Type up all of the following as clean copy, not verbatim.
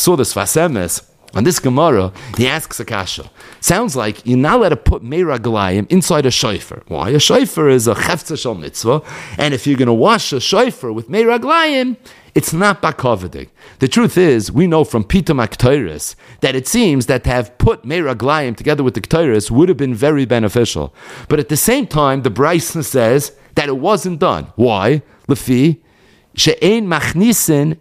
saw this Vasemes, on this Gemara, he asks a kasha. Sounds like you're not allowed to put Meira Glayim inside a shofar. Why? A shofar is a chefza shel mitzvah, and if you're going to wash a shofar with Meira Glayim, it's not bakovedik. The truth is, we know from Pitum HaKtoros that it seems that to have put Meira Glayim together with the Ktoros would have been very beneficial. But at the same time, the Brisa says that it wasn't done. Why? Lefi she'ein machnisin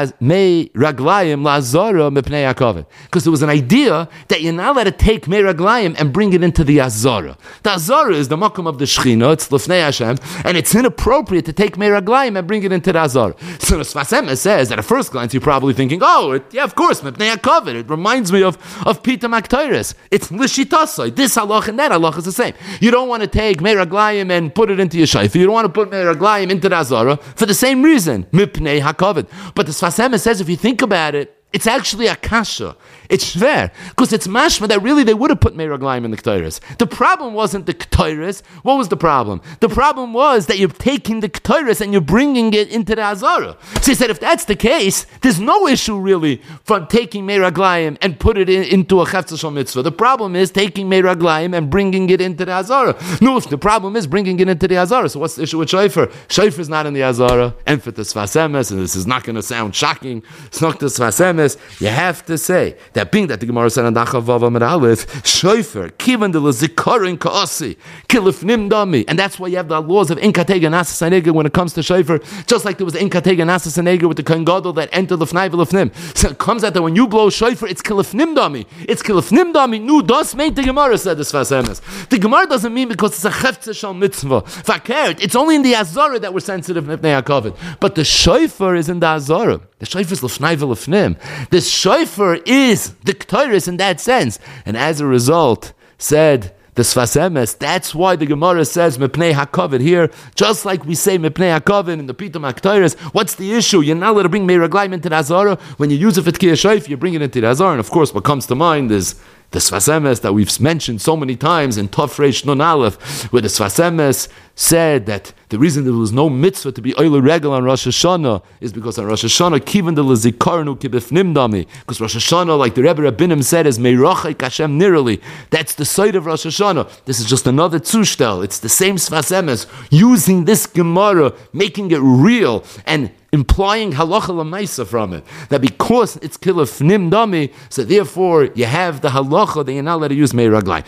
mei raglayim la'azara mipnei hakavod. Because there was an idea that you're not allowed to take mei raglayim and bring it into the azara. The azara is the makom of the Shechina, it's lefnei Hashem, and it's inappropriate to take mei raglayim and bring it into the azara. So the Sfas Emes says, at a first glance, you're probably thinking, yeah, of course, mipnei hakavod. It reminds me of Pitum HaKtoros. It's lishitasai. This halach and that halach is the same. You don't want to take mei raglayim and put it into your shayfa. You don't want to put mei raglayim into the azara for the same reason. Mipnei hakavod. But the Sfas Emes says, if you think about it, it's actually a kasha. It's shver. Because it's mashma that really they would have put Meir Raglayim in the Ktoros. The problem wasn't the Ktoros. What was the problem? The problem was that you're taking the Ktoros and you're bringing it into the Azara. So he said, if that's the case, there's no issue really from taking Meir Raglayim and put it into a Chefza Shel Mitzvah. The problem is taking Meir Raglayim and bringing it into the Azara. No, the problem is bringing it into the Azara. So what's the issue with Shofar? Shofar is not in the Azara. And for the Sfas Emes, and this is not going to sound shocking, it's not the Sfas Emes. You have to say that being that the Gemara said on Dachav Vav Amud Aleph, Shofar, Kivan de Zikarin Kaasi, Kilifnim Dami, and that's why you have the laws of Inkatega Nasas Anega when it comes to Shofar, just like there was Inkatega Nasas Anega with the Kohen Gadol that entered Lefnai V'Lefnim. So it comes out that when you blow Shofar, it's Kilifnim Dami. It's Kilifnim Dami. Nu das meint the Gemara, said the Sfas Emes. The Gemara doesn't mean because it's a Chefza Shel Mitzvah. Fakert, it's only in the Azara that we're sensitive Mipnei HaKavod. But the Shofar is in the Azara. The Shofar is Lefnai V'Lefnim. The shofar is the Ktoros in that sense. And as a result, said the Sfas Emes, that's why the Gemara says Mipnei HaKavod here, just like we say Mipnei HaKavod in the Pitum HaKtoros. What's the issue? You're not allowed to bring Meir Raglayim into the Azara. When you use it for Tkiyah Shofar, you bring it into the Azara. And of course, what comes to mind is the Sfas Emes that we've mentioned so many times in Tov Reish Nun Aleph, where the Sfas Emes said that the reason there was no mitzvah to be Oile Regel on Rosh Hashanah is because on Rosh Hashanah, Kivan de Lezikarnu Kibifnim Dami, because Rosh Hashanah, like the Rebbe Rabbinim said, is Meirachik Hashem Nirali. That's the side of Rosh Hashanah. This is just another Zushtel. It's the same Sfas Emes using this Gemara, making it real, and implying halacha l'maisa from it, that because it's kilafnim dami, so therefore you have the halacha that you're not allowed to use Meir Raglayim.